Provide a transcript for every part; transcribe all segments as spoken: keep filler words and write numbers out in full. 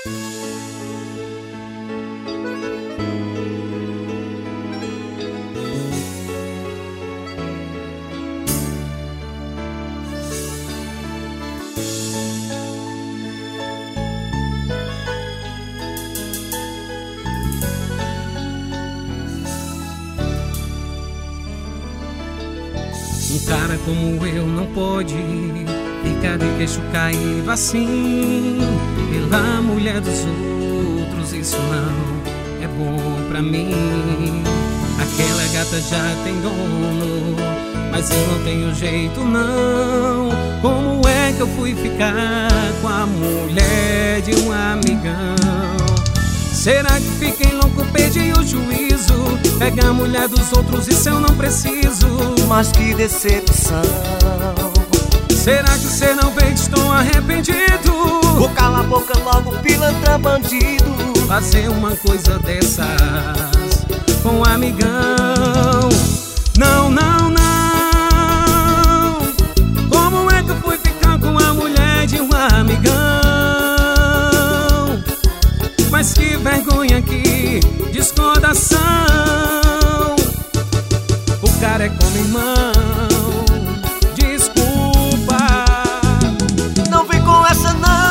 Um cara como eu não pode ficar de queixo caído assim pela mulher dos outros. Isso não é bom pra mim. Aquela gata já tem dono, mas eu não tenho jeito não. Como é que eu fui ficar com a mulher de um amigão? Será que fiquei louco, perdi o juízo? Pega a mulher dos outros, isso eu não preciso. Mas que decepção. Será que você não vê que estou arrependido? Vou calar a boca logo, pilantra bandido. Fazer uma coisa dessas com um amigão. Não, não, não. Como é que eu fui ficar com a mulher de um amigão? Mas que vergonha, que descodação. O cara é como irmão. Desculpa. Não vem com essa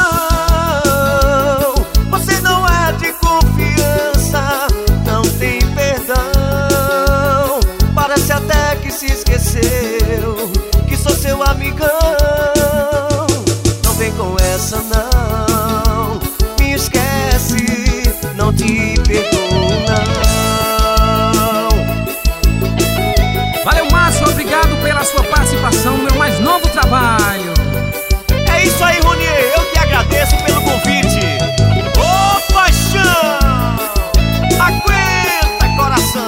não. Você não é de confiança. Não tem perdão. Parece até que se esqueceu que sou seu amigão. Não vem com essa não. Me esquece, não te perdoo não. Valeu, Márcio, obrigado pela sua participação no meu mais novo trabalho. É isso aí, Ronier, eu que agradeço pelo convite. Ô paixão, aguenta coração.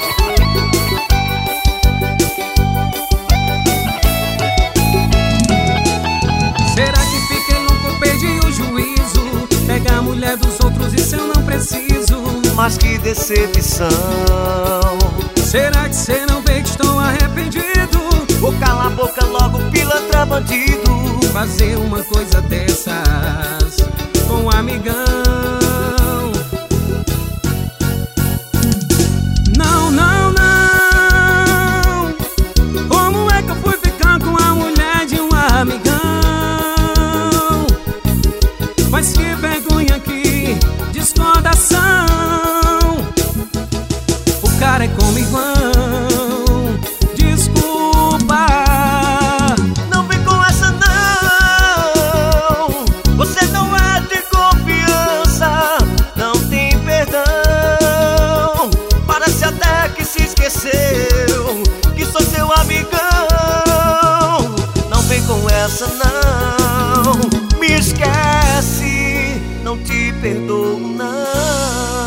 Será que fiquei louco, perdi o juízo? Pega a mulher dos outros, isso eu não preciso. Mas que decepção. Será que cê não vê que estou arrependido? Vou calar a boca logo, pilantra bandido. Fazer uma coisa dessas com um amigão. Não, não, não. Como é que eu fui ficar com a mulher de um amigão? Mas que vergonha, que descodação. O cara é como irmão. Desculpa. Não vem com essa não. Você não é de confiança. Não tem perdão. Parece até que se esqueceu que sou seu amigão. Não vem com essa não. Me esquece, não te perdoo não.